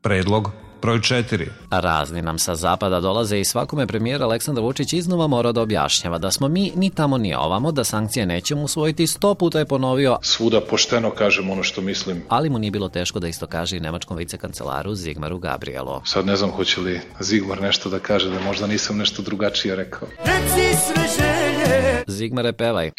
Predlog broj 4. Razni nam sa zapada dolaze i svakome premijer Aleksandar Vučić iznova mora da objašnjava da smo mi ni tamo ni ovamo, da sankcije nećemo usvojiti, 100 puta je ponovio. Svuda pošteno kažem ono što mislim. Ali mu nije bilo teško da isto kaže i nemačkom vicekancelaru Zigmaru Gabrielu. Sad ne znam hoće li Zigmar nešto da kaže, da možda nisam nešto drugačije rekao. Zigmare, pevaj.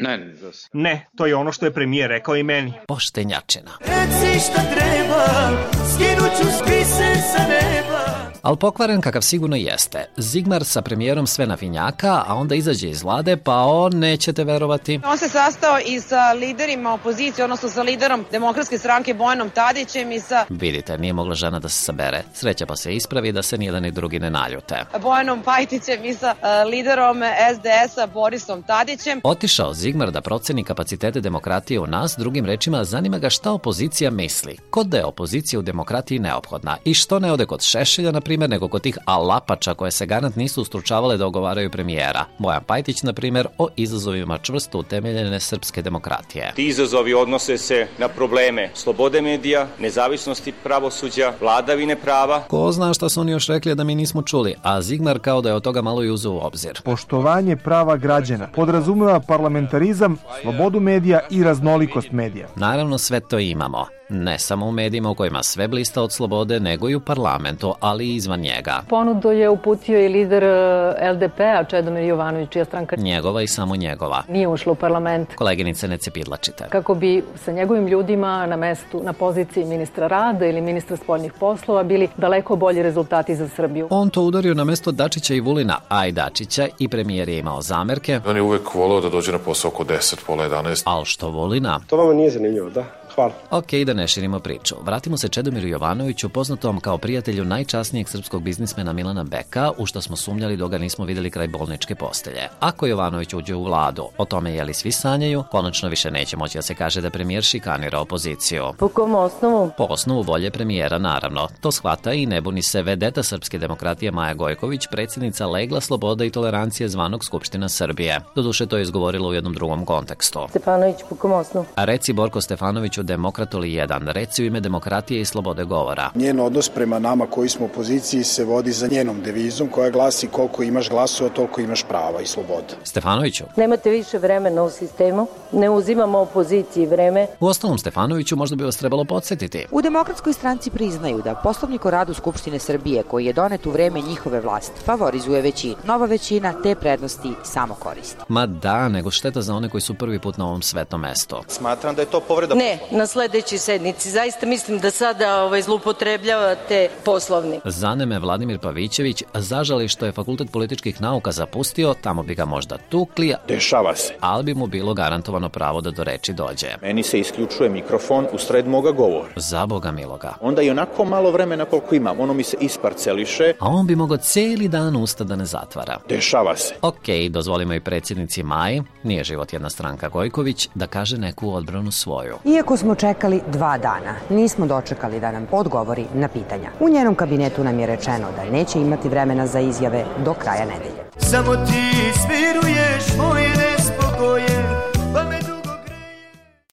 Ne, to je ono što je premijer rekao i meni. Poštenjačina. Reci šta treba, skinuću spise sa neba. Al pokvaren kakav sigurno jeste. Zigmar sa premijerom sve na vinjaka, a onda izađe iz vlade, pa on, nećete verovati. On se sastao i sa liderima opozicije, odnosno sa liderom Demokratske stranke Bojanom Tadićem i sa... Vidite, nije mogla žena da se sabere. Sreća pa se ispravi da se nijedan ni drugi ne naljute. Bojanom Pajtićem i sa liderom SDS-a Borisom Tadićem. Otišao Zigmar da proceni kapacitete demokratije u nas, drugim rečima zanima ga šta opozicija misli. Kod da je opozicija u demokratiji neophodna i što ne ode kod Šešelja, na primjer, nego kod tih alapača koje se garant nisu ustručavale da ogovaraju premijera. Bojan Pajtić, na primjer, o izazovima čvrsto utemeljene srpske demokratije. Ti izazovi odnose se na probleme slobode medija, nezavisnosti pravosuđa, vladavine prava. Ko zna šta su oni još rekli da mi nismo čuli, a Zigmar kao da je od toga malo i uzeo u obzir. Poštovanje prava građana podrazumeva parlamentarizam, slobodu medija i raznolikost medija. Naravno, sve to imamo. Ne samo u medijima u kojima sve blista od slobode, nego i u parlamentu, ali i izvan njega. Ponudu je uputio i lider LDP-a, Čedomir Jovanović, čija stranka njegova i samo njegova nije ušla u parlament. Koleginice, ne cepidlačite. Kako bi sa njegovim ljudima na mestu, na poziciji ministra rada ili ministra spoljnih poslova bili daleko bolji rezultati za Srbiju. On to udario na mesto Dačića i Vulina, a i Dačića, i premijer je imao zamerke. On je uvek voleo da dođe na posao oko 10, pola 11. Al što Vulina? To vama nije zanimljivo, da? Hvala. Ok, da ne širimo priču. Vratimo se Čedomiru Jovanoviću, poznatom kao prijatelju najčasnijeg srpskog biznismena Milana Beka, u što smo sumnjali dok ga nismo videli kraj bolničke postelje. Ako Jovanović uđe u vladu, o tome je li svi sanjaju, konačno više neće moći da se kaže da premijer šikanira opoziciju. Po kom osnovu? Po osnovu volje premijera, naravno. To shvata i ne buni se vedeta srpske demokratije Maja Gojković, predsjednica legla sloboda i tolerancije zvanog Skupština Srbije. Doduše, to je izgovorila u jednom drugom kontekstu. Stefanović, po kom osnovu? A reci Borko Stefanoviću, Demokratoli 1, reci u ime demokratije i slobode govora. Njen odnos prema nama koji smo u opoziciji se vodi za njenom devizom koja glasi koliko imaš glasova, toliko imaš prava i sloboda. Stefanoviću. Nemate više vremena u sistemu, ne uzimamo opoziciji vreme. U ostalom, Stefanoviću, možda bi vas trebalo podsjetiti. U Demokratskoj stranci priznaju da Poslovnik o radu Skupštine Srbije, koji je donet u vreme njihove vlasti, favorizuje većinu. Nova većina te prednosti samo koristi. Ma da, nego šteta za one koji su prvi put na ovom svetom mestu. Smatram da je to povreda... Ne, na sledećoj sednici. Zaista mislim da sada zloupotrebljavate Poslovnik. Zaneme Vladimir Pavićević, zažali što je Fakultet političkih nauka zapustio, tamo bi ga možda tukli. Dešava se. Ali bi mu bilo garantovano pravo da do reči dođe. Meni se isključuje mikrofon u sred moga govora. Za Boga miloga. Onda i onako malo vremena koliko imam, ono mi se isparceliše. A on bi mogao cijeli dan usta da ne zatvara. Dešava se. Ok, dozvolimo i predsjednici Maji, nije život jedna stranka Gojković, da kaže neku odbranu svoju. Iako smo čekali 2 dana, nismo dočekali da nam odgovori na pitanja. U njenom kabinetu nam je rečeno da neće imati vremena za izjave do kraja nedelje. Samo ti smiruješ moje nespokoje.